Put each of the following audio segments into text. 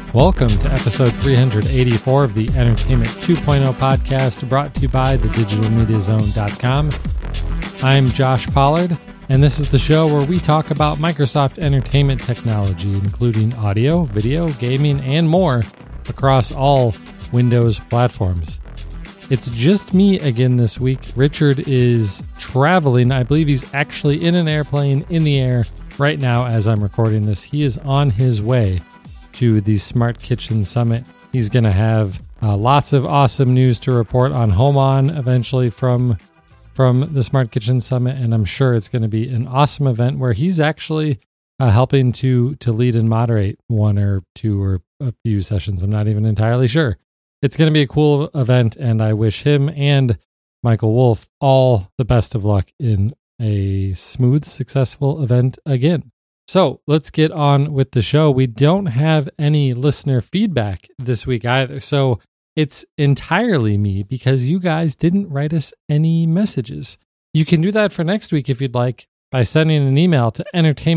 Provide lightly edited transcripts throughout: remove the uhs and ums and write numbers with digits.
Welcome to episode 384 of the Entertainment 2.0 podcast, brought to you by thedigitalmediazone.com. I'm Josh Pollard, and this is the show where we talk about Microsoft entertainment technology, including audio, video, gaming, and more across all Windows platforms. It's just me again this week. Richard is traveling. I believe he's actually in an airplane in the air right now as I'm recording this. He is on his way to the Smart Kitchen Summit. He's going to have lots of awesome news to report on HomeOn eventually from the Smart Kitchen Summit, and I'm sure it's going to be an awesome event where he's actually helping to lead and moderate one or two or a few sessions. I'm not even entirely sure. It's going to be a cool event, and I wish him and Michael Wolf all the best of luck in a smooth, successful event again. So let's get on with the show. We don't have any listener feedback this week either, so it's entirely me because you guys didn't write us any messages. You can do that for next week if you'd like by sending an email to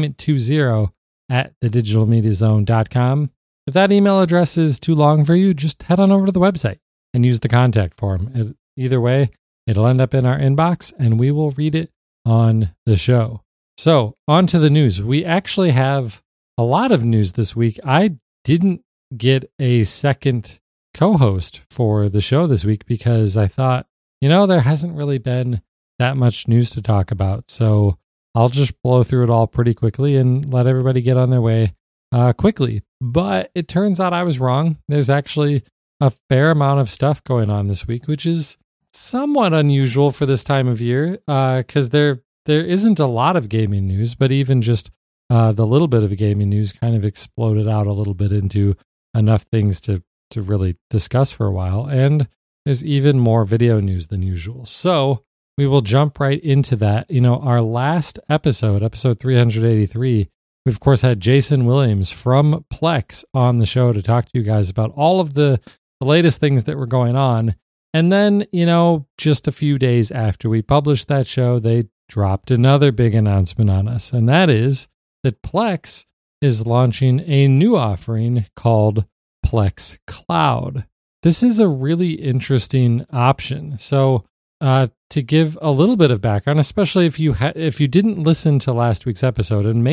entertainment20@thedigitalmediazone.com. If that email address is too long for you, just head on over to the website and use the contact form. Either way, it'll end up in our inbox and we will read it on the show. So, on to the news. We actually have a lot of news this week. I didn't get a second co-host for the show this week because I thought, there hasn't really been that much news to talk about. So, I'll just blow through it all pretty quickly and let everybody get on their way quickly. But it turns out I was wrong. There's actually a fair amount of stuff going on this week, which is somewhat unusual for this time of year because there isn't a lot of gaming news, but even just the little bit of gaming news kind of exploded out a little bit into enough things to really discuss for a while. And there's even more video news than usual. So we will jump right into that. Our last episode 383, we of course had Jason Williams from Plex on the show to talk to you guys about all of the latest things that were going on. And then, just a few days after we published that show, they dropped another big announcement on us, and that is that Plex is launching a new offering called Plex Cloud. This is a really interesting option. So to give a little bit of background, especially if you didn't listen to last week's episode, and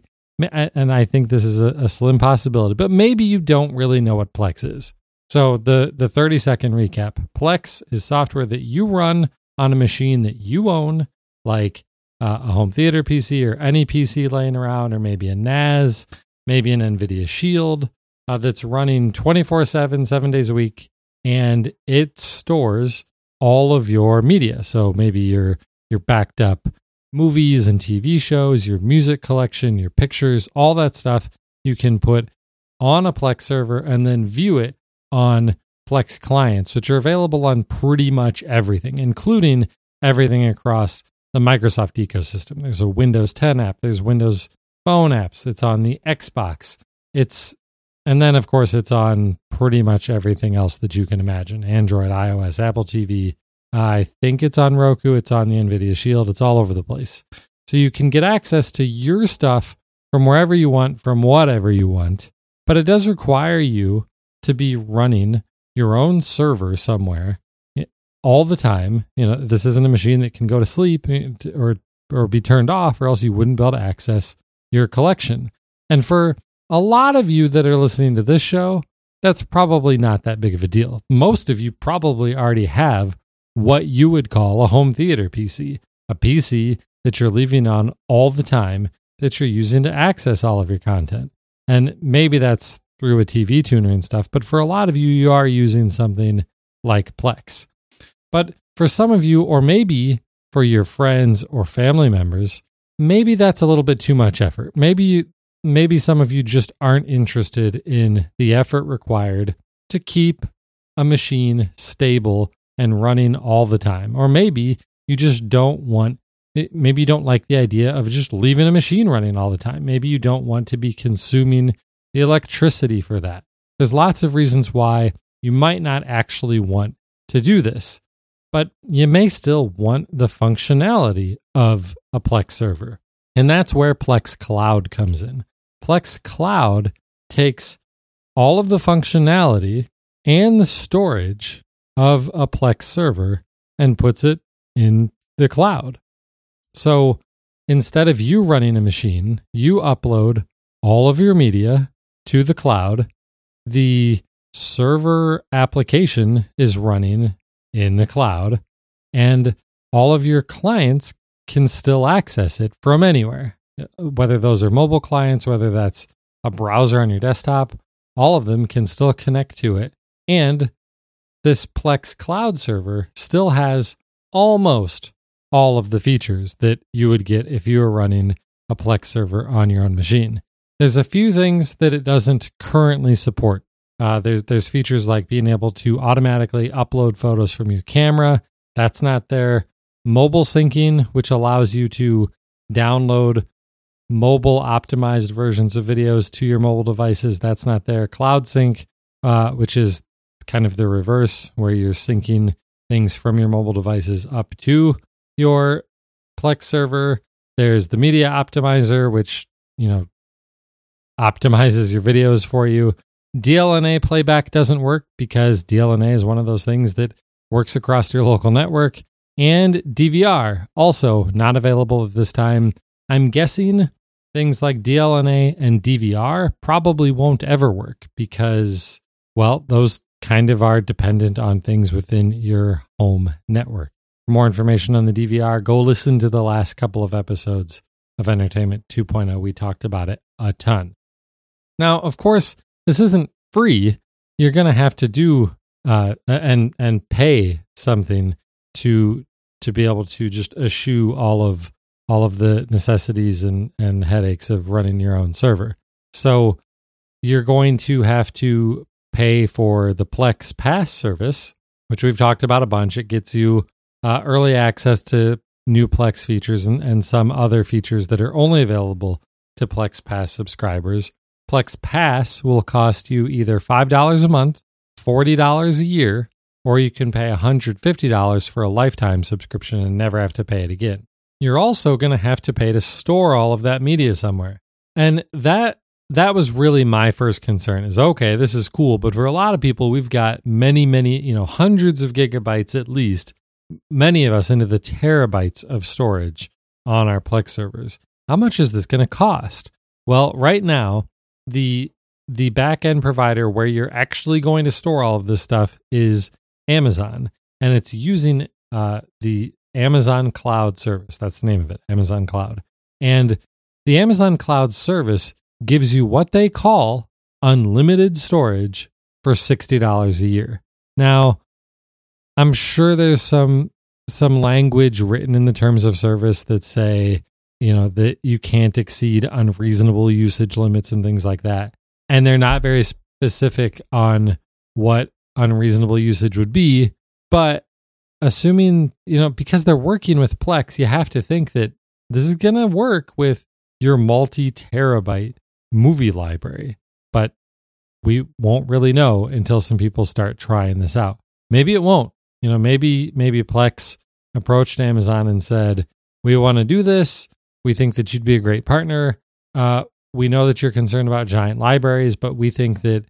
I think this is a slim possibility, but maybe you don't really know what Plex is. So the 30-second recap. Plex is software that you run on a machine that you own, like a home theater PC or any PC laying around, or maybe a NAS, maybe an NVIDIA Shield that's running 24/7, 7 days a week, and it stores all of your media. So maybe your backed up movies and TV shows, your music collection, your pictures, all that stuff you can put on a Plex server and then view it on Plex clients, which are available on pretty much everything, including everything across the Microsoft ecosystem. There's a Windows 10 app. There's Windows Phone apps. It's on the Xbox. And then, of course, it's on pretty much everything else that you can imagine. Android, iOS, Apple TV. I think it's on Roku. It's on the NVIDIA Shield. It's all over the place. So you can get access to your stuff from wherever you want, from whatever you want. But it does require you to be running your own server somewhere all the time. This isn't a machine that can go to sleep or be turned off, or else you wouldn't be able to access your collection. And for a lot of you that are listening to this show, that's probably not that big of a deal. Most of you probably already have what you would call a home theater PC, a PC that you're leaving on all the time, that you're using to access all of your content. And maybe that's through a TV tuner and stuff, but for a lot of you, you are using something like Plex. But for some of you, or maybe for your friends or family members, maybe that's a little bit too much effort. Maybe some of you just aren't interested in the effort required to keep a machine stable and running all the time. Or maybe you just maybe you don't like the idea of just leaving a machine running all the time. Maybe you don't want to be consuming the electricity for that. There's lots of reasons why you might not actually want to do this. But you may still want the functionality of a Plex server. And that's where Plex Cloud comes in. Plex Cloud takes all of the functionality and the storage of a Plex server and puts it in the cloud. So instead of you running a machine, you upload all of your media to the cloud. The server application is running in the cloud, and all of your clients can still access it from anywhere. Whether those are mobile clients, whether that's a browser on your desktop, all of them can still connect to it. And this Plex cloud server still has almost all of the features that you would get if you were running a Plex server on your own machine. There's a few things that it doesn't currently support. There's features like being able to automatically upload photos from your camera. That's not there. Mobile syncing, which allows you to download mobile optimized versions of videos to your mobile devices. That's not there. Cloud sync, which is kind of the reverse, where you're syncing things from your mobile devices up to your Plex server. There's the media optimizer, which, optimizes your videos for you. DLNA playback doesn't work because DLNA is one of those things that works across your local network. And DVR, also not available at this time. I'm guessing things like DLNA and DVR probably won't ever work because, well, those kind of are dependent on things within your home network. For more information on the DVR, go listen to the last couple of episodes of Entertainment 2.0. We talked about it a ton. Now, of course, this isn't free. You're going to have to do and pay something to be able to just eschew all of the necessities and headaches of running your own server. So you're going to have to pay for the Plex Pass service, which we've talked about a bunch. It gets you early access to new Plex features and some other features that are only available to Plex Pass subscribers. Plex Pass will cost you either $5 a month, $40 a year, or you can pay $150 for a lifetime subscription and never have to pay it again. You're also going to have to pay to store all of that media somewhere. And that was really my first concern is, okay, this is cool, but for a lot of people, we've got many, hundreds of gigabytes at least, many of us into the terabytes of storage on our Plex servers. How much is this going to cost? Well, right now, the back-end provider where you're actually going to store all of this stuff is Amazon, and it's using the Amazon Cloud service. That's the name of it, Amazon Cloud. And the Amazon Cloud service gives you what they call unlimited storage for $60 a year. Now, I'm sure there's some language written in the terms of service that say, that you can't exceed unreasonable usage limits and things like that. And they're not very specific on what unreasonable usage would be. But assuming, because they're working with Plex, you have to think that this is going to work with your multi-terabyte movie library. But we won't really know until some people start trying this out. Maybe it won't. Maybe Plex approached Amazon and said, we want to do this. We think that you'd be a great partner. We know that you're concerned about giant libraries, but we think that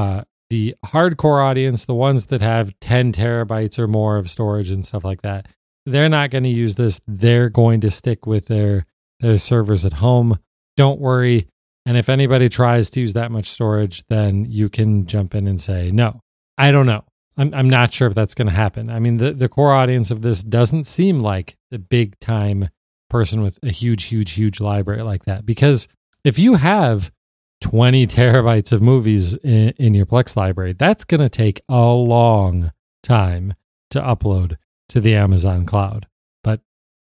the hardcore audience, the ones that have 10 terabytes or more of storage and stuff like that, they're not going to use this. They're going to stick with their servers at home. Don't worry. And if anybody tries to use that much storage, then you can jump in and say, no. I don't know. I'm not sure if that's going to happen. I mean, the core audience of this doesn't seem like the big time person with a huge library like that. Because if you have 20 terabytes of movies in your Plex library, that's going to take a long time to upload to the Amazon cloud. But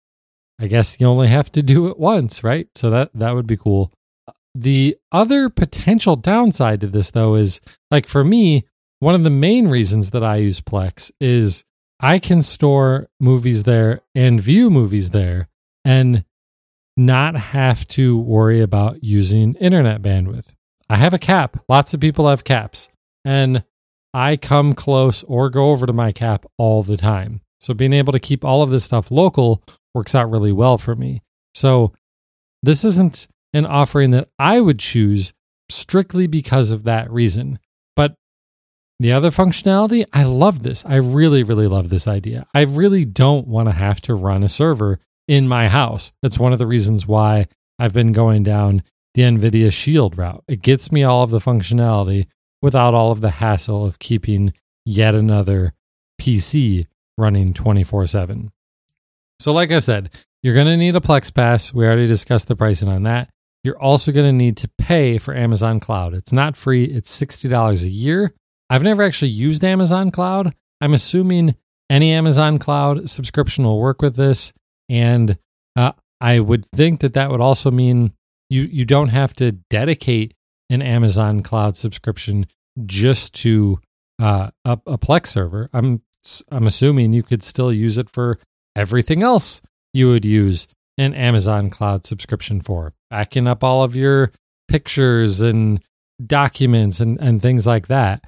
I guess you only have to do it once, right? So that would be cool. The other potential downside to this, though, is like for me, one of the main reasons that I use Plex is I can store movies there and view movies there and not have to worry about using internet bandwidth. I have a cap. Lots of people have caps. And I come close or go over to my cap all the time. So being able to keep all of this stuff local works out really well for me. So this isn't an offering that I would choose strictly because of that reason. But the other functionality, I love this. I really, really love this idea. I really don't want to have to run a server in my house. That's one of the reasons why I've been going down the NVIDIA Shield route. It gets me all of the functionality without all of the hassle of keeping yet another PC running 24/7. So like I said, you're going to need a Plex Pass. We already discussed the pricing on that. You're also going to need to pay for Amazon Cloud. It's not free. It's $60 a year. I've never actually used Amazon Cloud. I'm assuming any Amazon Cloud subscription will work with this. And I would think that would also mean you don't have to dedicate an Amazon Cloud subscription just to a Plex server. I'm assuming you could still use it for everything else you would use an Amazon Cloud subscription for, backing up all of your pictures and documents and things like that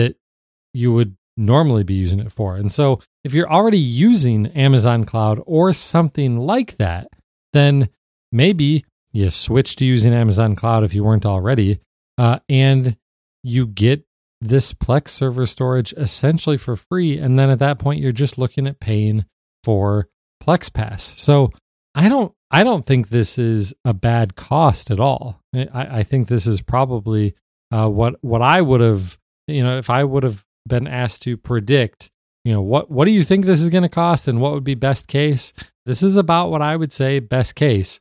you would normally be using it for. And so if you're already using Amazon Cloud or something like that, then maybe you switch to using Amazon Cloud if you weren't already, and you get this Plex server storage essentially for free. And then at that point, you're just looking at paying for Plex Pass. So I don't think this is a bad cost at all. I think this is probably what I would have, if I would have been asked to predict, what do you think this is going to cost and what would be best case? This is about what I would say best case.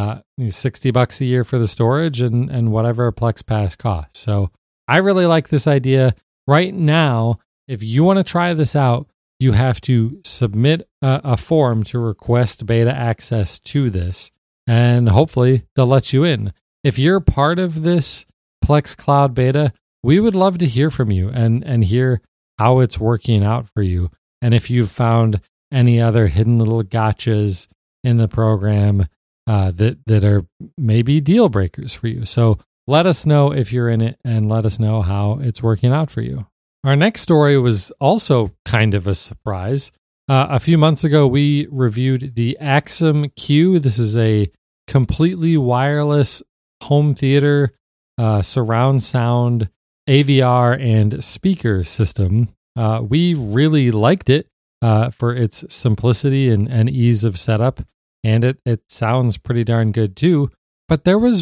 $60 a year for the storage and whatever a Plex Pass costs. So I really like this idea. Right now, if you want to try this out, you have to submit a form to request beta access to this, and hopefully they'll let you in. If you're part of this Plex Cloud beta, we would love to hear from you and hear how it's working out for you. And if you've found any other hidden little gotchas in the program that are maybe deal breakers for you. So let us know if you're in it and let us know how it's working out for you. Our next story was also kind of a surprise. A few months ago, we reviewed the Axum Q. This is a completely wireless home theater, surround sound, AVR, and speaker system. We really liked it for its simplicity and ease of setup, and it sounds pretty darn good too. But there was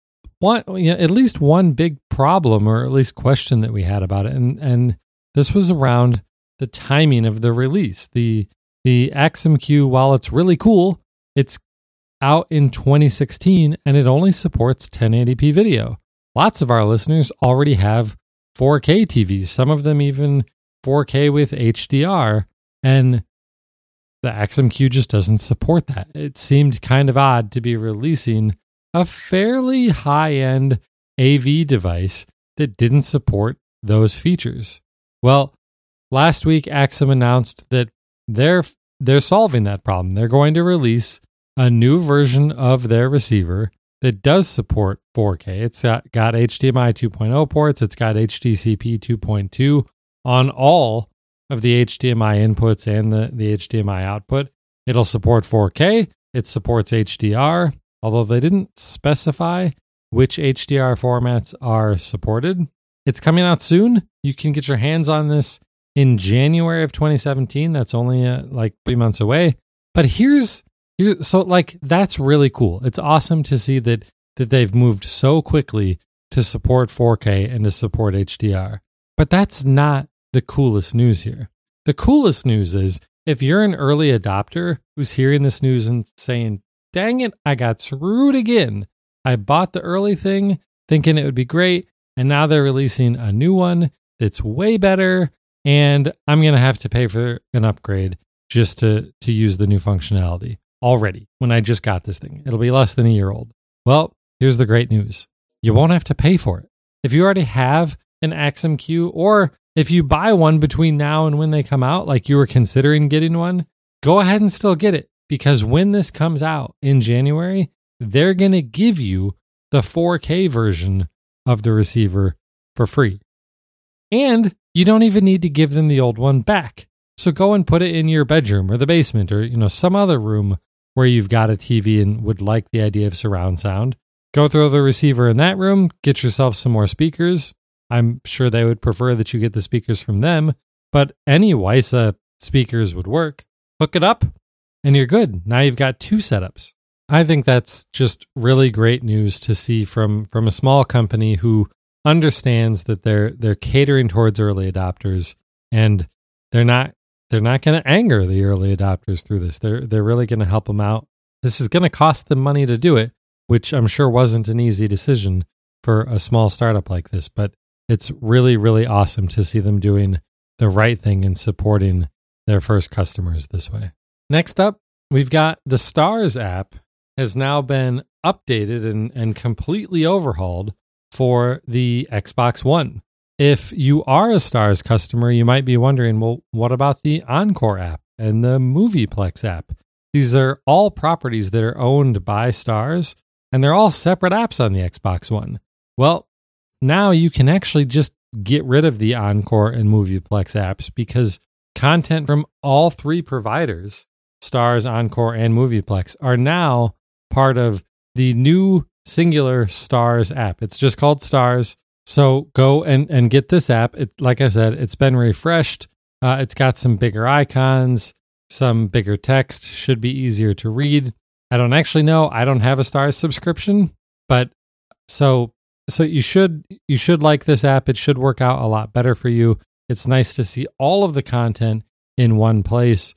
at least one big problem, or at least question that we had about it, and this was around the timing of the release. The Axum Q, while it's really cool, it's out in 2016 and it only supports 1080p video. Lots of our listeners already have 4K TVs, some of them even 4K with HDR, and the Axum Q just doesn't support that. It seemed kind of odd to be releasing a fairly high-end AV device that didn't support those features. Well, last week Axum announced that they're solving that problem. They're going to release a new version of their receiver that does support 4K. It's got HDMI 2.0 ports. It's got HDCP 2.2 on all of the HDMI inputs and the HDMI output. It'll support 4K. It supports HDR, although they didn't specify which HDR formats are supported. It's coming out soon. You can get your hands on this in January of 2017. That's only like 3 months away. But that's really cool. It's awesome to see that they've moved so quickly to support 4K and to support HDR. But that's not the coolest news here. The coolest news is if you're an early adopter who's hearing this news and saying, dang it, I got screwed again. I bought the early thing thinking it would be great, and now they're releasing a new one that's way better, and I'm going to have to pay for an upgrade just to use the new functionality already when I just got this thing. It'll be less than a year old. Well, here's the great news. You won't have to pay for it. If you already have an Axum Q, or if you buy one between now and when they come out, like you were considering getting one, go ahead and still get it, because when this comes out in January, they're going to give you the 4K version of the receiver for free. And you don't even need to give them the old one back. So go and put it in your bedroom or the basement or some other room where you've got a TV and would like the idea of surround sound. go throw the receiver in that room, get yourself some more speakers. I'm sure they would prefer that you get the speakers from them, but any WiSA speakers would work. Hook it up, and you're good. Now you've got 2 setups. I think that's just really great news to see from a small company who understands that they're catering towards early adopters, and they're not going to anger the early adopters through this. They're really going to help them out. This is going to cost them money to do it, which I'm sure wasn't an easy decision for a small startup like this, but it's really, really awesome to see them doing the right thing and supporting their first customers this way. Next up, we've got the Stars app has now been updated and completely overhauled for the Xbox One. If you are a Stars customer, you might be wondering, well, what about the Encore app and the Movieplex app? These are all properties that are owned by Stars, and they're all separate apps on the Xbox One. Well, now you can actually just get rid of the Encore and Movieplex apps because content from all 3 providers, Stars, Encore, and Movieplex, are now part of the new singular Stars app. It's just called Stars. So go and get this app. Like I said, it's been refreshed. It's got some bigger icons, some bigger text, should be easier to read. I don't actually know. I don't have a Stars subscription, but so you should like this app. It should work out a lot better for you. It's nice to see all of the content in one place.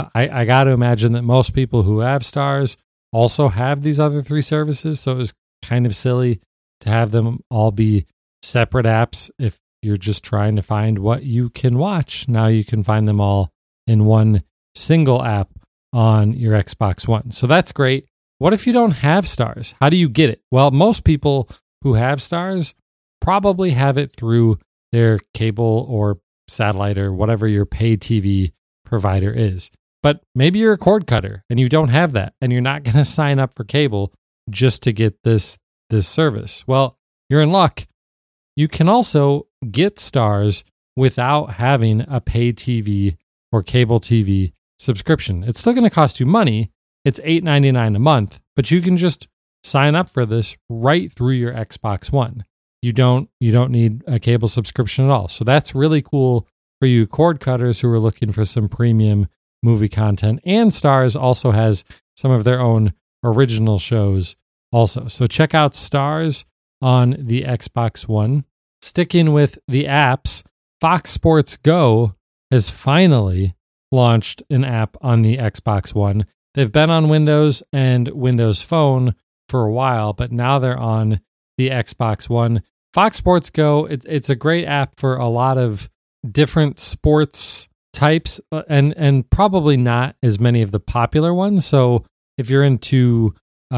I got to imagine that most people who have Stars also have these other 3 services, so it was kind of silly to have them all be separate apps. If you're just trying to find what you can watch, now you can find them all in one single app on your Xbox One. So that's great. What if you don't have Stars? How do you get it? Well, most people who have Stars probably have it through their cable or satellite or whatever your pay TV provider is. But maybe you're a cord cutter and you don't have that, and you're not going to sign up for cable just to get this service. Well, you're in luck. You can also get Stars without having a pay TV or cable TV subscription. It's still going to cost you money. It's $8.99 a month, but you can just sign up for this right through your Xbox One. You don't need a cable subscription at all. So that's really cool for you cord cutters who are looking for some premium movie content. And Stars also has some of their own original shows also. So check out Stars on the Xbox One. Sticking with the apps, Fox Sports Go has finally launched an app on the Xbox One. They've been on Windows and Windows Phone for a while, but now they're on the Xbox One. Fox Sports Go, it's a great app for a lot of different sports types and probably not as many of the popular ones. So if you're into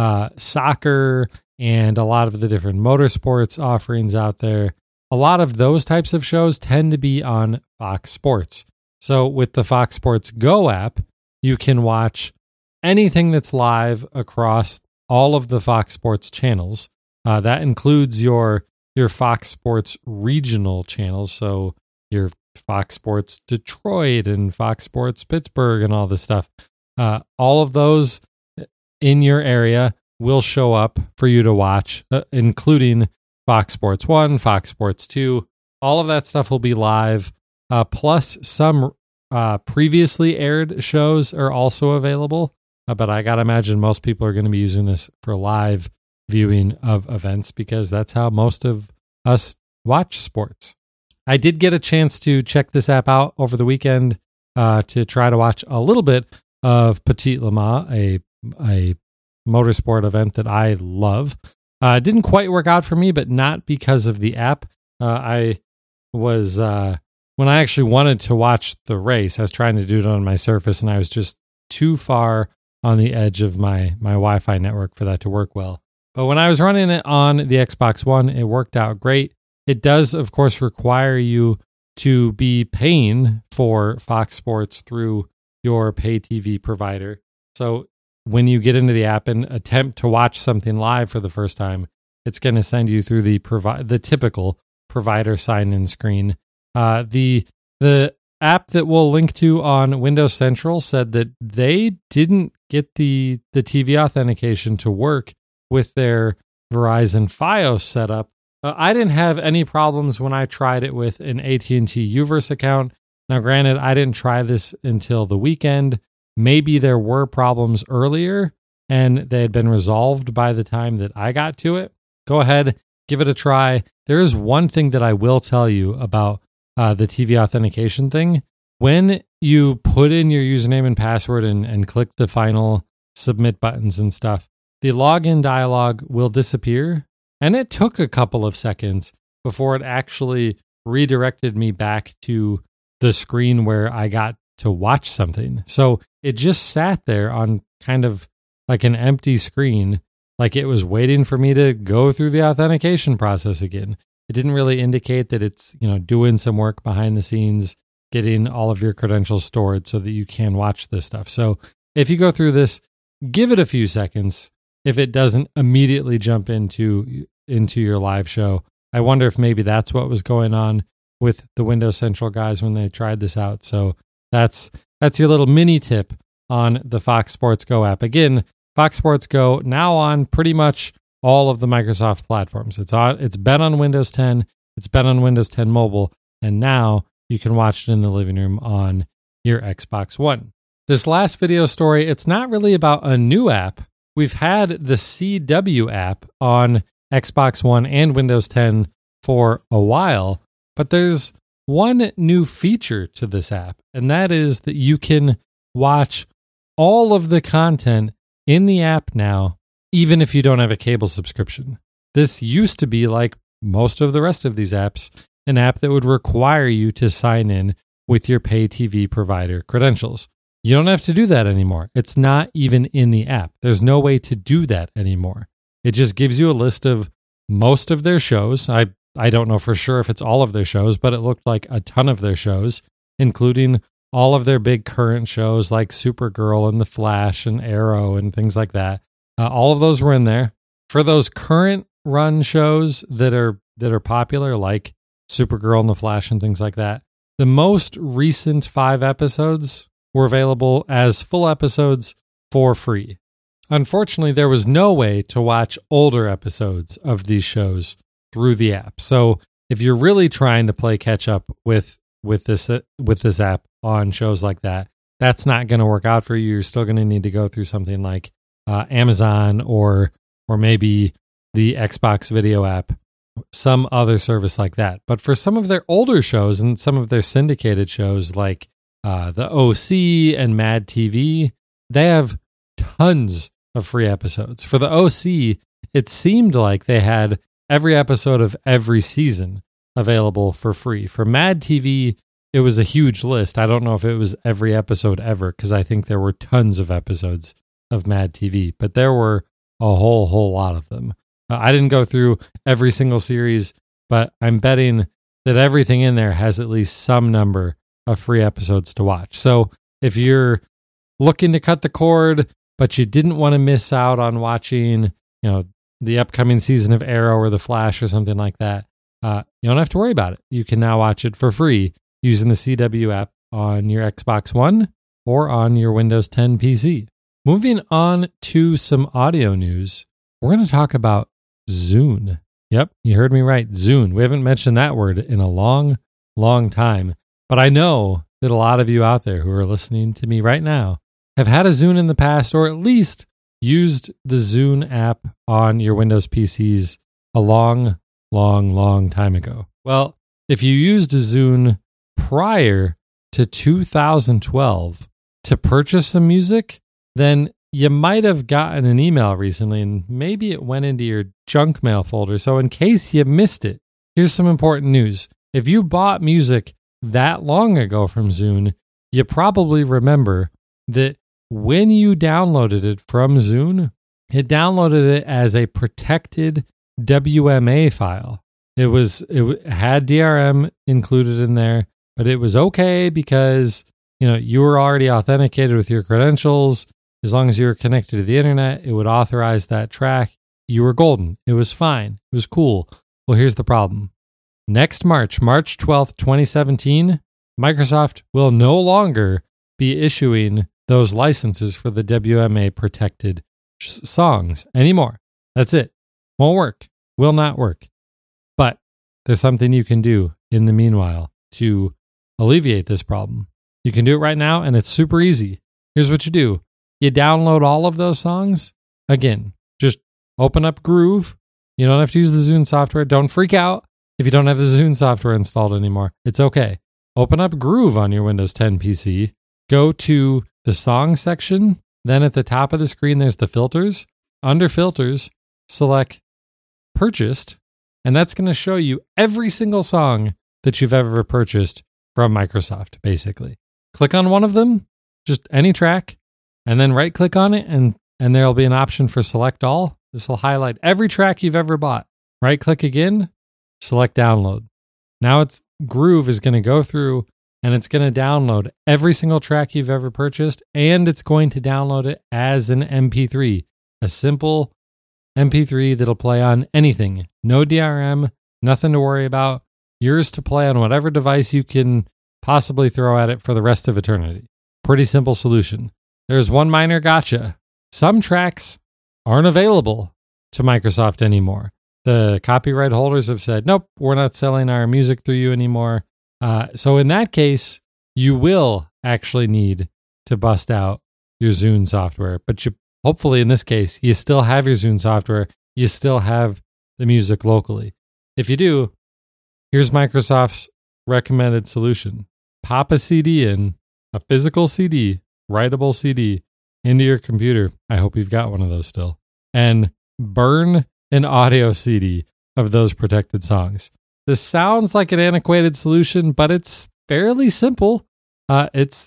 soccer and a lot of the different motorsports offerings out there, a lot of those types of shows tend to be on Fox Sports. So with the Fox Sports Go app, you can watch anything that's live across all of the Fox Sports channels. That includes your Fox Sports regional channels. So your Fox Sports Detroit and Fox Sports Pittsburgh and all this stuff. All of those in your area will show up for you to watch, including Fox Sports 1, Fox Sports 2. All of that stuff will be live. Plus some previously aired shows are also available. But I got to imagine most people are going to be using this for live viewing of events because that's how most of us watch sports. I did get a chance to check this app out over the weekend to try to watch a little bit of Petit Le Mans, a motorsport event that I love. It didn't quite work out for me, but not because of the app. I was, when I actually wanted to watch the race, I was trying to do it on my Surface, and I was just too far on the edge of my Wi-Fi network for that to work well. But when I was running it on the Xbox One, it worked out great. It does, of course, require you to be paying for Fox Sports through your pay TV provider. So when you get into the app and attempt to watch something live for the first time, it's going to send you through the typical provider sign-in screen. The app that we'll link to on Windows Central said that they didn't get the TV authentication to work with their Verizon Fios setup. I didn't have any problems when I tried it with an AT&T Uverse account. Now, granted, I didn't try this until the weekend. Maybe there were problems earlier and they had been resolved by the time that I got to it. Go ahead, give it a try. There is one thing that I will tell you about the TV authentication thing. When you put in your username and password and click the final submit buttons and stuff, the login dialog will disappear. And it took a couple of seconds before it actually redirected me back to the screen where I got to watch something. So it just sat there on kind of like an empty screen, like it was waiting for me to go through the authentication process again. It didn't really indicate that it's, doing some work behind the scenes, getting all of your credentials stored so that you can watch this stuff. So if you go through this, give it a few seconds. If it doesn't immediately jump into your live show, I wonder if maybe that's what was going on with the Windows Central guys when they tried this out. So that's your little mini tip on the Fox Sports Go app. Again, Fox Sports Go now on pretty much all of the Microsoft platforms. It's been on Windows 10, it's been on Windows 10 Mobile, and now you can watch it in the living room on your Xbox One. This last video story, it's not really about a new app. We've had the CW app on Xbox One and Windows 10 for a while, but there's one new feature to this app, and that is that you can watch all of the content in the app now, even if you don't have a cable subscription. This used to be, like most of the rest of these apps, an app that would require you to sign in with your pay TV provider credentials. You don't have to do that anymore. It's not even in the app. There's no way to do that anymore. It just gives you a list of most of their shows. I don't know for sure if it's all of their shows, but it looked like a ton of their shows, including all of their big current shows like Supergirl and The Flash and Arrow and things like that. All of those were in there. For those current run shows that are popular, like Supergirl and The Flash and things like that, the most recent 5 episodes were available as full episodes for free. Unfortunately, there was no way to watch older episodes of these shows through the app. So if you're really trying to play catch up with this app on shows like that, that's not going to work out for you. You're still going to need to go through something like Amazon or maybe the Xbox Video app, some other service like that. But for some of their older shows and some of their syndicated shows like the OC and Mad TV, they have tons of free episodes. For the OC, it seemed like they had every episode of every season available for free. For Mad TV, it was a huge list. I don't know if it was every episode ever, because I think there were tons of episodes of Mad TV, but there were a whole lot of them. I didn't go through every single series, but I'm betting that everything in there has at least some number of free episodes to watch. So if you're looking to cut the cord, but you didn't want to miss out on watching, the upcoming season of Arrow or The Flash or something like that, you don't have to worry about it. You can now watch it for free using the CW app on your Xbox One or on your Windows 10 PC. Moving on to some audio news, we're going to talk about Zune. Yep, you heard me right, Zune. We haven't mentioned that word in a long time, but I know that a lot of you out there who are listening to me right now have had a Zune in the past, or at least used the Zune app on your Windows PCs a long time ago. Well, if you used a Zune prior to 2012 to purchase some music, then you might have gotten an email recently and maybe it went into your junk mail folder. So in case you missed it, here's some important news. If you bought music that long ago from Zune, you probably remember that when you downloaded it from Zune, it downloaded it as a protected WMA file. It had DRM included in there, but it was okay because you were already authenticated with your credentials. As long as you were connected to the internet, it would authorize that track. You were golden. It was fine. It was cool. Well, here's the problem. Next March 12th, 2017, Microsoft will no longer be issuing those licenses for the WMA protected songs anymore. That's it. Won't work. Will not work. But there's something you can do in the meanwhile to alleviate this problem. You can do it right now, and it's super easy. Here's what you do. You download all of those songs. Again, just open up Groove. You don't have to use the Zune software. Don't freak out if you don't have the Zune software installed anymore. It's okay. Open up Groove on your Windows 10 PC. Go to the song section. Then at the top of the screen, there's the filters. Under filters, select purchased. And that's going to show you every single song that you've ever purchased from Microsoft, basically. Click on one of them, just any track, and then right-click on it, and there'll be an option for select all. This will highlight every track you've ever bought. Right-click again, select download. Now Groove is going to go through, and it's going to download every single track you've ever purchased, and it's going to download it as an MP3, a simple MP3 that'll play on anything. No DRM, nothing to worry about. Yours to play on whatever device you can possibly throw at it for the rest of eternity. Pretty simple solution. There's one minor gotcha. Some tracks aren't available to Microsoft anymore. The copyright holders have said, nope, we're not selling our music through you anymore. So in that case, you will actually need to bust out your Zune software. But hopefully in this case, you still have your Zune software. You still have the music locally. If you do, here's Microsoft's recommended solution. Pop a CD in, a physical CD, writable CD, into your computer. I hope you've got one of those still. And burn an audio CD of those protected songs. This sounds like an antiquated solution, but it's fairly simple. It's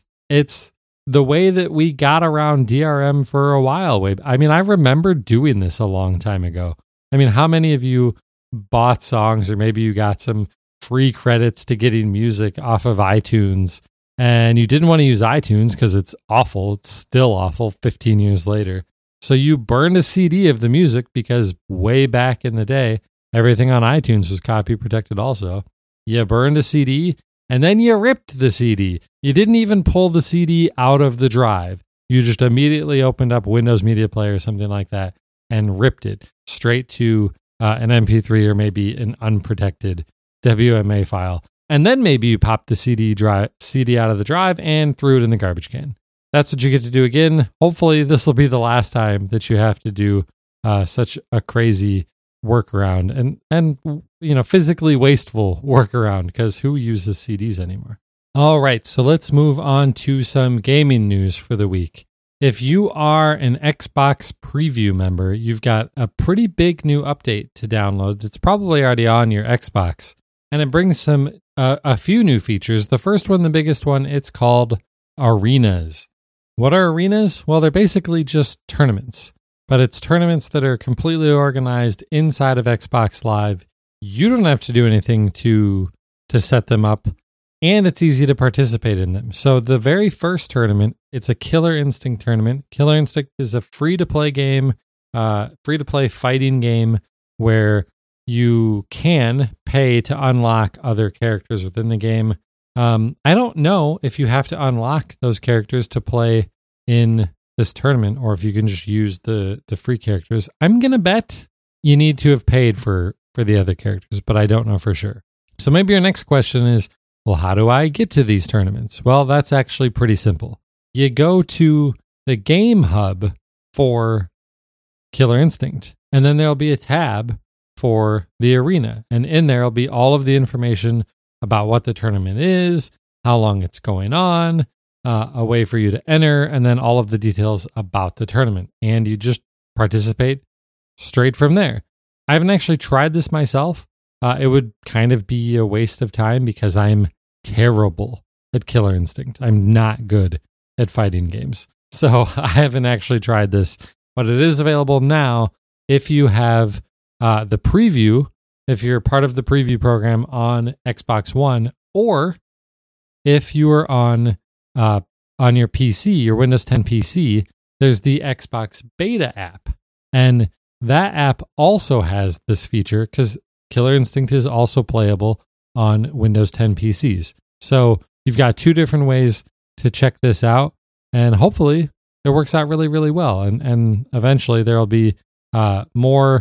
the way that we got around DRM for a while. I mean, I remember doing this a long time ago. I mean, how many of you bought songs, or maybe you got some free credits to getting music off of iTunes, and you didn't want to use iTunes because it's awful. It's still awful 15 years later. So you burned a CD of the music because way back in the day, everything on iTunes was copy protected also. You burned a CD, and then you ripped the CD. You didn't even pull the CD out of the drive. You just immediately opened up Windows Media Player or something like that and ripped it straight to an MP3 or maybe an unprotected WMA file. And then maybe you popped the CD out of the drive and threw it in the garbage can. That's what you get to do again. Hopefully this will be the last time that you have to do such a crazy workaround and physically wasteful workaround, because who uses CDs anymore? All right, so let's move on to some gaming news for the week. If you are an Xbox Preview member, you've got a pretty big new update to download that's probably already on your Xbox, and it brings a few new features. The first one, the biggest one, it's called Arenas. What are arenas? Well, they're basically just tournaments, but it's tournaments that are completely organized inside of Xbox Live. You don't have to do anything to set them up, and it's easy to participate in them. So the very first tournament, it's a Killer Instinct tournament. Killer Instinct is a free-to-play game, free-to-play fighting game where you can pay to unlock other characters within the game. I don't know if you have to unlock those characters to play in this tournament, or if you can just use the free characters. I'm going to bet you need to have paid for the other characters, but I don't know for sure. So maybe your next question is, well, how do I get to these tournaments? Well, that's actually pretty simple. You go to the Game Hub for Killer Instinct, and then there'll be a tab for the arena, and in there will be all of the information about what the tournament is, how long it's going on, a way for you to enter, and then all of the details about the tournament. And you just participate straight from there. I haven't actually tried this myself. It would kind of be a waste of time because I'm terrible at Killer Instinct. I'm not good at fighting games. So I haven't actually tried this, but it is available now if you have the preview, if you're part of the preview program on Xbox One, or if you are on your PC, your Windows 10 PC, there's the Xbox Beta app. And that app also has this feature because Killer Instinct is also playable on Windows 10 PCs. So you've got two different ways to check this out, and hopefully it works out really, really well. And eventually there will be more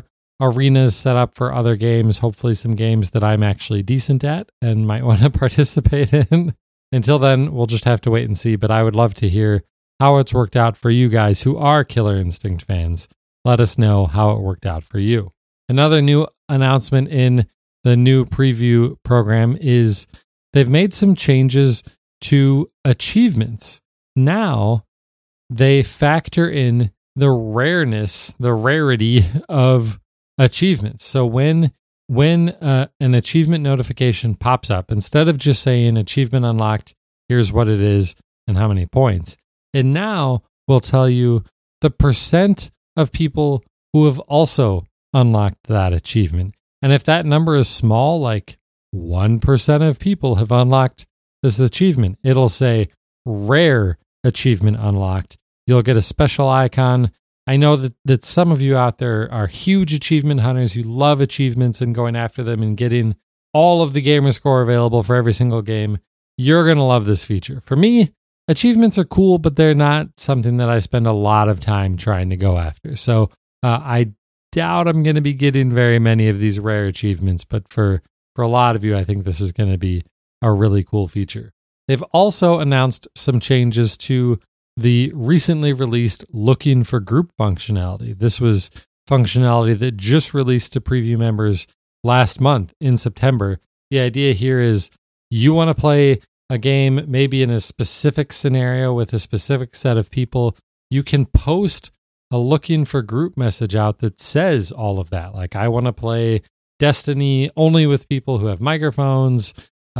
arenas set up for other games, hopefully some games that I'm actually decent at and might want to participate in. Until then, we'll just have to wait and see, but I would love to hear how it's worked out for you guys who are Killer Instinct fans. Let us know how it worked out for you. Another new announcement in the new preview program is they've made some changes to achievements. Now they factor in the rarity of achievements. So when an achievement notification pops up, instead of just saying achievement unlocked, here's what it is and how many points, it now will tell you the percent of people who have also unlocked that achievement. And if that number is small, like 1% of people have unlocked this achievement, it'll say rare achievement unlocked. You'll get a special icon. I know that some of you out there are huge achievement hunters. You love achievements and going after them and getting all of the gamer score available for every single game. You're going to love this feature. For me, achievements are cool, but they're not something that I spend a lot of time trying to go after. So I doubt I'm going to be getting very many of these rare achievements, but for a lot of you, I think this is going to be a really cool feature. They've also announced some changes to the recently released looking for group functionality. This was functionality that just released to preview members last month in September. The idea here is you want to play a game maybe in a specific scenario with a specific set of people. You can post a looking for group message out that says all of that. Like, I want to play Destiny only with people who have microphones,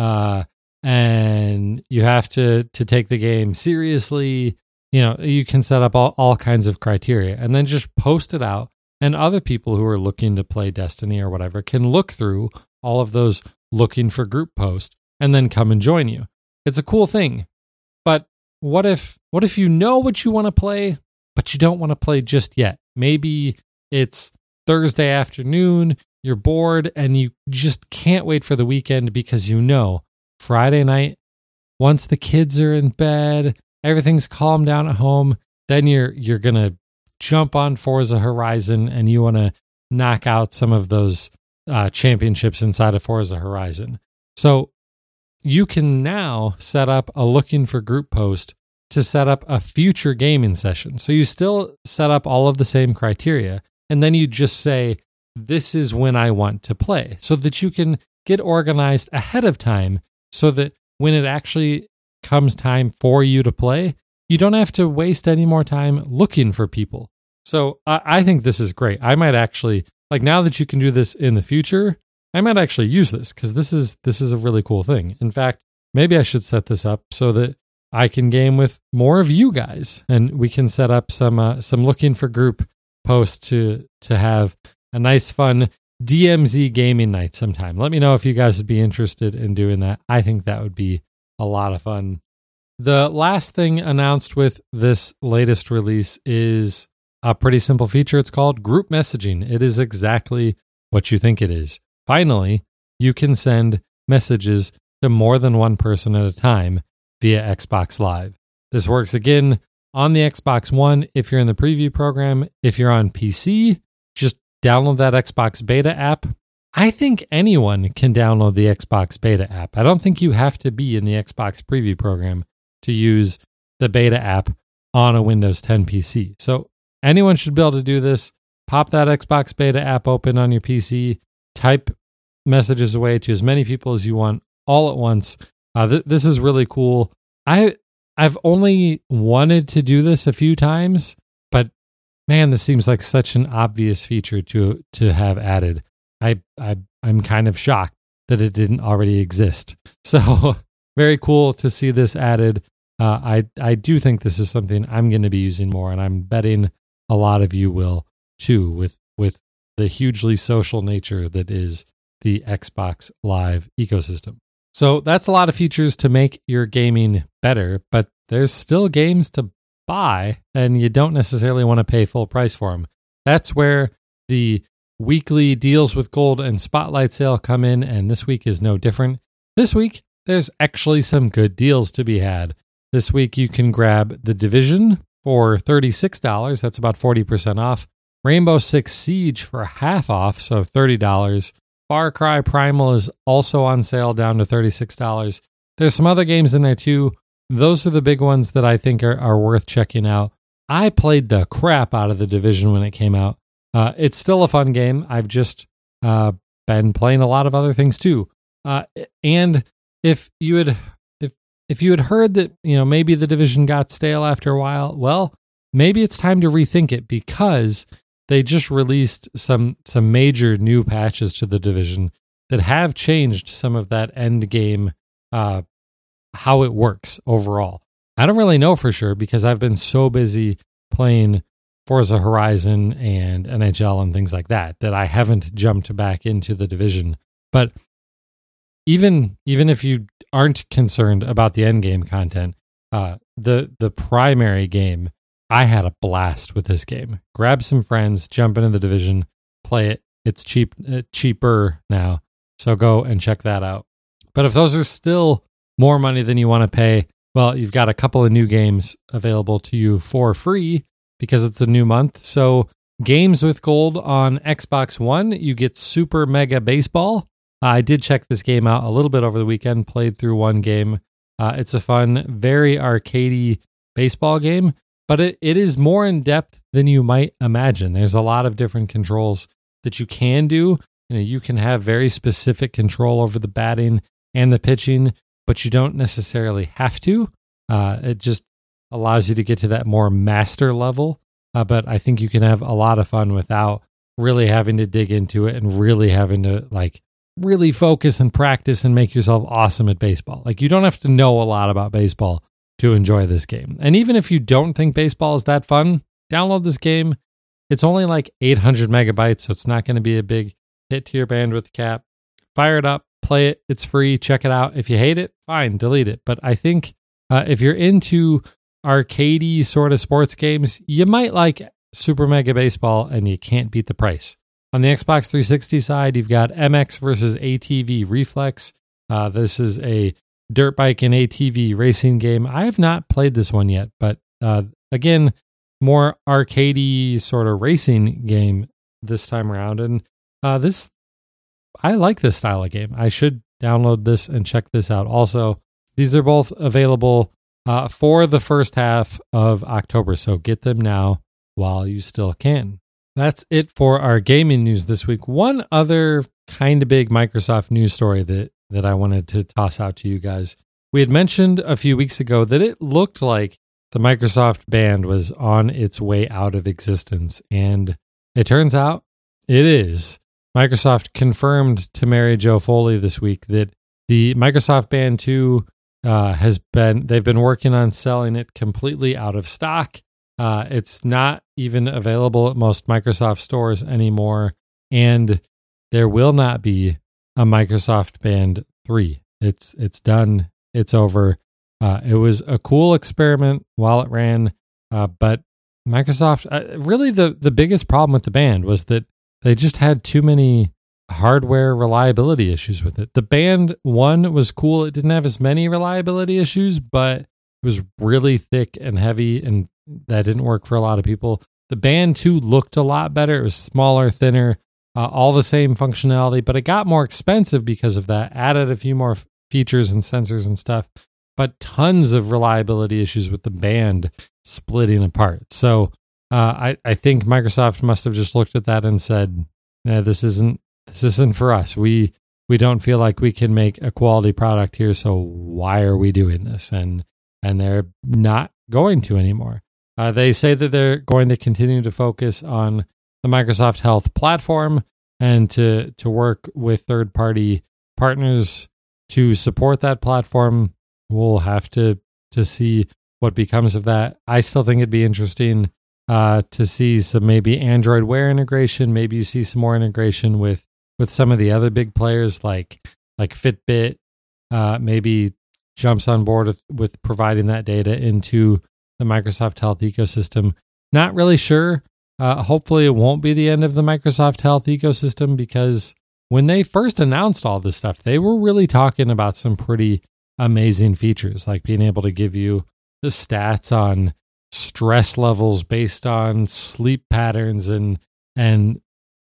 and you have to take the game seriously. You know, you can set up all kinds of criteria and then just post it out. And other people who are looking to play Destiny or whatever can look through all of those looking for group posts and then come and join you. It's a cool thing. But what if you know what you want to play, but you don't want to play just yet? Maybe it's Thursday afternoon, you're bored, and you just can't wait for the weekend because you know Friday night, once the kids are in bed, everything's calmed down at home, then you're going to jump on Forza Horizon and you want to knock out some of those championships inside of Forza Horizon. So you can now set up a looking for group post to set up a future gaming session. So you still set up all of the same criteria, and then you just say, this is when I want to play, so that you can get organized ahead of time so that when it actually comes time for you to play, you don't have to waste any more time looking for people. So I think this is great. I might actually, like, now that you can do this in the future, I might actually use this because this is a really cool thing. In fact, maybe I should set this up so that I can game with more of you guys, and we can set up some looking for group posts to have a nice, fun DMZ gaming night sometime. Let me know if you guys would be interested in doing that. I think that would be a lot of fun. The last thing announced with this latest release is a pretty simple feature. It's called group messaging. It is exactly what you think it is. Finally, you can send messages to more than one person at a time via Xbox Live. This works again on the Xbox One if you're in the preview program. If you're on PC, just download that Xbox Beta app. I think anyone can download the Xbox Beta app. I don't think you have to be in the Xbox preview program to use the Beta app on a Windows 10 PC. So anyone should be able to do this. Pop that Xbox Beta app open on your PC, type messages away to as many people as you want all at once. This is really cool. I've only wanted to do this a few times, but man, this seems like such an obvious feature to have added. I'm kind of shocked that it didn't already exist. So very cool to see this added. I do think this is something I'm going to be using more, and I'm betting a lot of you will too, with the hugely social nature that is the Xbox Live ecosystem. So that's a lot of features to make your gaming better, but there's still games to buy, and you don't necessarily want to pay full price for them. That's where the weekly deals with gold and spotlight sale come in, and this week is no different. This week, there's actually some good deals to be had. This week, you can grab The Division for $36. That's about 40% off. Rainbow Six Siege for half off, so $30. Far Cry Primal is also on sale, down to $36. There's some other games in there too. Those are the big ones that I think are worth checking out. I played the crap out of The Division when it came out. It's still a fun game. I've just been playing a lot of other things too. And if you had heard that, maybe The Division got stale after a while, well, maybe it's time to rethink it, because they just released some major new patches to The Division that have changed some of that end game, how it works overall. I don't really know for sure, because I've been so busy playing Forza Horizon and NHL and things like that I haven't jumped back into The Division. But even if you aren't concerned about the end game content, the primary game, I had a blast with this game. Grab some friends, jump into The Division, play it. It's cheaper now, so go and check that out. But if those are still more money than you want to pay, well, you've got a couple of new games available to you for free because it's a new month. So games with gold on Xbox One, you get Super Mega Baseball. I did check this game out a little bit over the weekend, played through one game. It's a fun, very arcadey baseball game, but it is more in depth than you might imagine. There's a lot of different controls that you can do. You can have very specific control over the batting and the pitching, but you don't necessarily have to. It just allows you to get to that more master level. But I think you can have a lot of fun without really having to dig into it and really having to really focus and practice and make yourself awesome at baseball. You don't have to know a lot about baseball to enjoy this game. And even if you don't think baseball is that fun, download this game. It's only 800 megabytes, so it's not going to be a big hit to your bandwidth cap. Fire it up, play it. It's free. Check it out. If you hate it, fine, delete it. But I think if you're into arcadey sort of sports games, you might like Super Mega Baseball, and you can't beat the price. On the Xbox 360 side, you've got MX versus ATV Reflex. This is a dirt bike and ATV racing game. I have not played this one yet, but again, more arcadey sort of racing game this time around. And I like this style of game. I should download this and check this out. Also, these are both available for the first half of October, so get them now while you still can. That's it for our gaming news this week. One other kind of big Microsoft news story that I wanted to toss out to you guys. We had mentioned a few weeks ago that it looked like the Microsoft Band was on its way out of existence, and it turns out it is. Microsoft confirmed to Mary Jo Foley this week that the Microsoft Band 2 they've been working on selling it completely out of stock. It's not even available at most Microsoft stores anymore, and there will not be a Microsoft Band 3. It's done. It's over. It was a cool experiment while it ran, but Microsoft, really the biggest problem with the Band was that they just had too many hardware reliability issues with it. The Band 1 was cool. It didn't have as many reliability issues, but it was really thick and heavy, and that didn't work for a lot of people. The Band 2 looked a lot better. It was smaller, thinner, all the same functionality, but it got more expensive because of that. Added a few more features and sensors and stuff, but tons of reliability issues with the Band splitting apart. So I think Microsoft must have just looked at that and said, this isn't for us. We don't feel like we can make a quality product here, so why are we doing this? And they're not going to anymore. They say that they're going to continue to focus on the Microsoft Health platform and to work with third-party partners to support that platform. We'll have to see what becomes of that. I still think it'd be interesting to see some maybe Android Wear integration. Maybe you see some more integration with some of the other big players like Fitbit. Maybe jumps on board with providing that data into the Microsoft Health ecosystem. Not really sure. Hopefully it won't be the end of the Microsoft Health ecosystem, because when they first announced all this stuff, they were really talking about some pretty amazing features, like being able to give you the stats on stress levels based on sleep patterns and and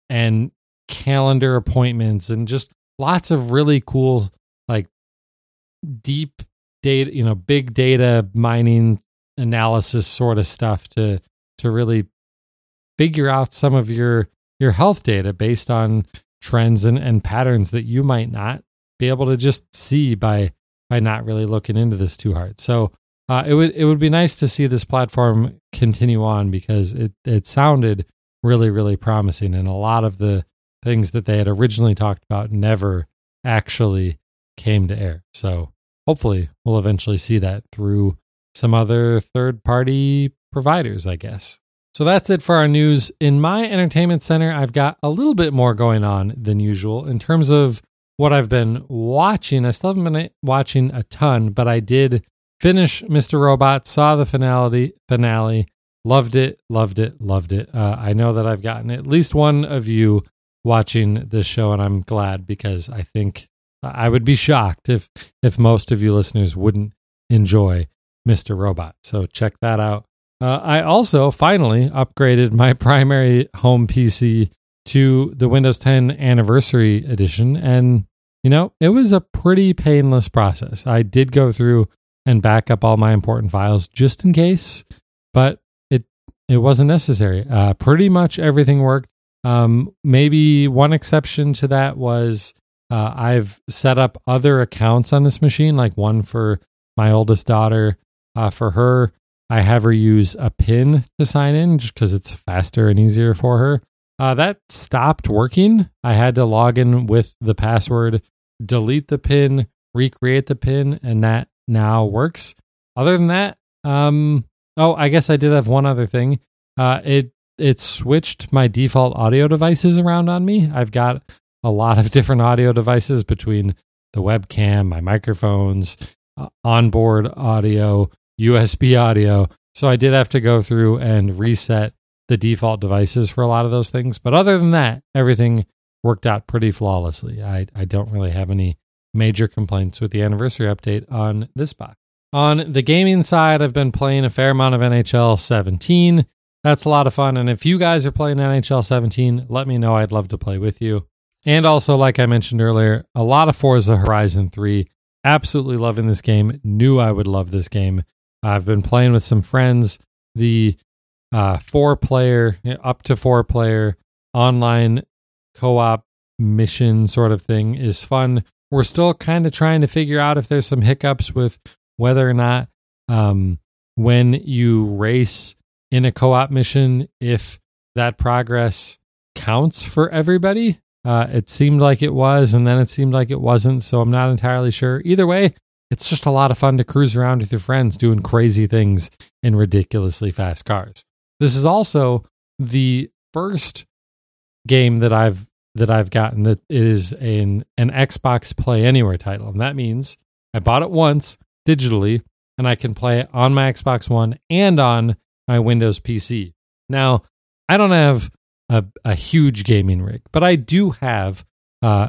calendar appointments and just lots of really cool, like deep data, big data mining analysis sort of stuff to really figure out some of your health data based on trends and patterns that you might not be able to just see by not really looking into this too hard. So it would be nice to see this platform continue on, because it sounded really, really promising, and a lot of the things that they had originally talked about never actually came to air. So hopefully we'll eventually see that through some other third-party providers, I guess. So that's it for our news. In my entertainment center, I've got a little bit more going on than usual in terms of what I've been watching. I still haven't been watching a ton, but I did finish Mr. Robot, saw the finale, loved it. I know that I've gotten at least one of you watching this show, and I'm glad, because I think I would be shocked if most of you listeners wouldn't enjoy Mr. Robot. So check that out. I also finally upgraded my primary home PC to the Windows 10 Anniversary Edition, and it was a pretty painless process. I did go through and back up all my important files just in case, but it wasn't necessary. Pretty much everything worked. Maybe one exception to that was I've set up other accounts on this machine, like one for my oldest daughter. For her, I have her use a PIN to sign in just because it's faster and easier for her. That stopped working. I had to log in with the password, delete the PIN, recreate the PIN, and that now works. Other than that, I guess I did have one other thing. It switched my default audio devices around on me. I've got a lot of different audio devices between the webcam, my microphones, onboard audio, USB audio. So I did have to go through and reset the default devices for a lot of those things. But other than that, everything worked out pretty flawlessly. I don't really have any major complaints with the anniversary update on this box. On the gaming side, I've been playing a fair amount of NHL 17. That's a lot of fun. And if you guys are playing NHL 17, let me know. I'd love to play with you. And also, like I mentioned earlier, a lot of Forza Horizon 3. Absolutely loving this game. Knew I would love this game. I've been playing with some friends. The 4-player, up to 4-player online co-op mission sort of thing is fun. We're still kind of trying to figure out if there's some hiccups with whether or not when you race in a co-op mission, if that progress counts for everybody. It seemed like it was, and then it seemed like it wasn't, so I'm not entirely sure. Either way, it's just a lot of fun to cruise around with your friends doing crazy things in ridiculously fast cars. This is also the first game that I've gotten that is an Xbox Play Anywhere title, and that means I bought it once digitally, and I can play it on my Xbox One and on my Windows PC. Now, I don't have a huge gaming rig, but I do have an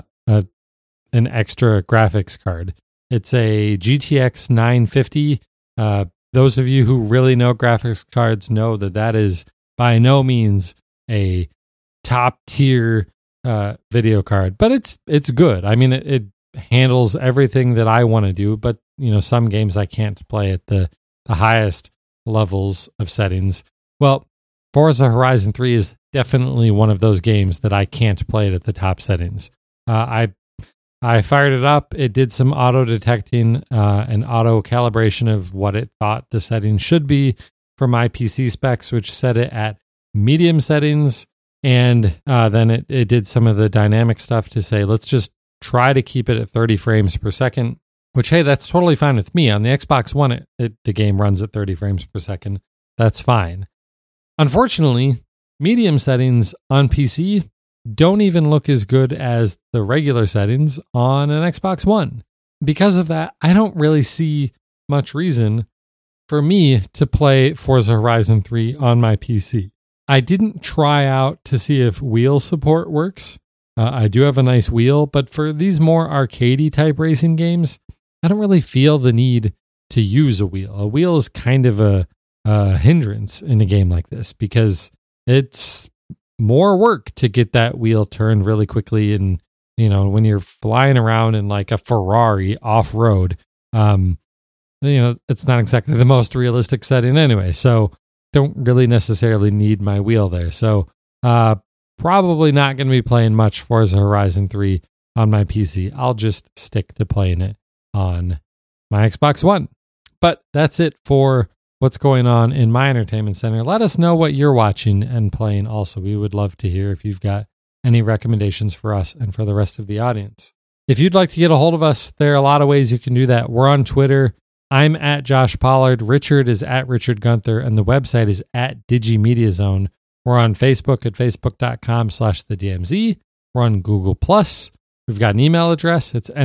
extra graphics card. It's a GTX 950. Those of you who really know graphics cards know that is by no means a top tier video card, but it's good. I mean, it handles everything that I want to do, but some games I can't play at the highest levels of settings. Well, Forza Horizon 3 is definitely one of those games that I can't play it at the top settings. I fired it up. It did some auto detecting and auto calibration of what it thought the settings should be for my PC specs, which set it at medium settings. And then it did some of the dynamic stuff to say, let's just try to keep it at 30 frames per second, which, hey, that's totally fine with me. On the Xbox One, the game runs at 30 frames per second. That's fine. Unfortunately, medium settings on PC don't even look as good as the regular settings on an Xbox One. Because of that, I don't really see much reason for me to play Forza Horizon 3 on my PC. I didn't try out to see if wheel support works. I do have a nice wheel, but for these more arcadey type racing games, I don't really feel the need to use a wheel. A wheel is kind of a hindrance in a game like this because it's more work to get that wheel turned really quickly. And, when you're flying around in like a Ferrari off-road, it's not exactly the most realistic setting anyway. So don't really necessarily need my wheel there. So probably not going to be playing much Forza Horizon 3 on my PC. I'll just stick to playing it on my Xbox One. But that's it for what's going on in my entertainment center. Let us know what you're watching and playing also. We would love to hear if you've got any recommendations for us and for the rest of the audience. If you'd like to get a hold of us, there are a lot of ways you can do that. We're on Twitter. I'm at Josh Pollard. Richard is at Richard Gunther, and the website is at DigiMediaZone. We're on Facebook at facebook.com/thedmz. We're on Google+. We've got an email address. It's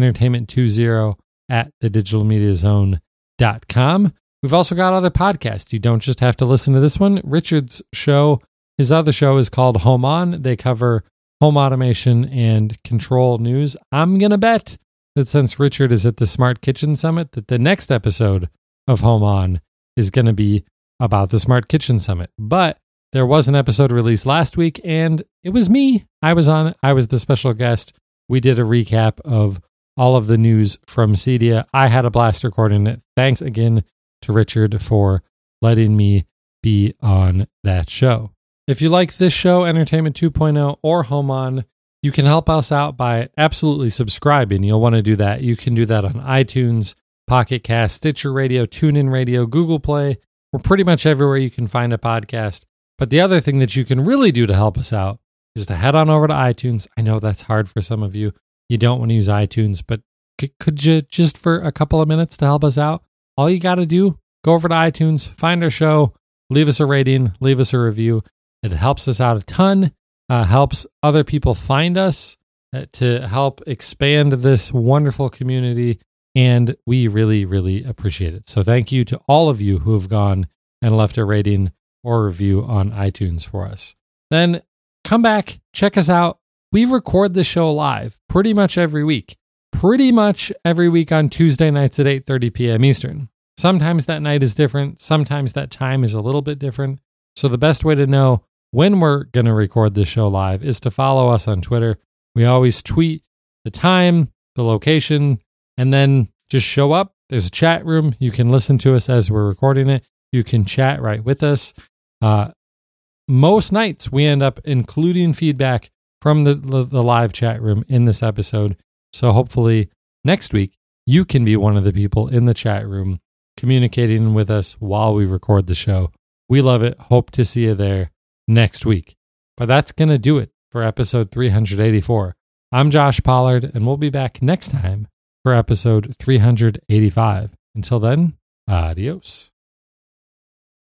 entertainment20@thedigitalmediazone.com. We've also got other podcasts. You don't just have to listen to this one. Richard's show, his other show is called Home On. They cover home automation and control news. I'm going to bet that since Richard is at the Smart Kitchen Summit, that the next episode of Home On is going to be about the Smart Kitchen Summit. But there was an episode released last week, and it was me. I was on it. I was the special guest. We did a recap of all of the news from CEDIA. I had a blast recording it. Thanks again to Richard for letting me be on that show. If you like this show, Entertainment 2.0 or Home On, you can help us out by absolutely subscribing. You'll want to do that. You can do that on iTunes, Pocket Cast, Stitcher Radio, TuneIn Radio, Google Play. We're pretty much everywhere you can find a podcast. But the other thing that you can really do to help us out is to head on over to iTunes. I know that's hard for some of you. You don't want to use iTunes, but could you just for a couple of minutes to help us out? All you got to do, go over to iTunes, find our show, leave us a rating, leave us a review. It helps us out a ton, helps other people find us to help expand this wonderful community, and we really, really appreciate it. So thank you to all of you who have gone and left a rating or review on iTunes for us. Then come back, check us out. We record the show live pretty much every week. Pretty much every week on Tuesday nights at 8:30 p.m. Eastern. Sometimes that night is different. Sometimes that time is a little bit different. So the best way to know when we're going to record this show live is to follow us on Twitter. We always tweet the time, the location, and then just show up. There's a chat room. You can listen to us as we're recording it. You can chat right with us. Most nights we end up including feedback from the live chat room in this episode. So hopefully next week you can be one of the people in the chat room communicating with us while we record the show. We love it. Hope to see you there next week. But that's going to do it for episode 384. I'm Josh Pollard, and we'll be back next time for episode 385. Until then, adios.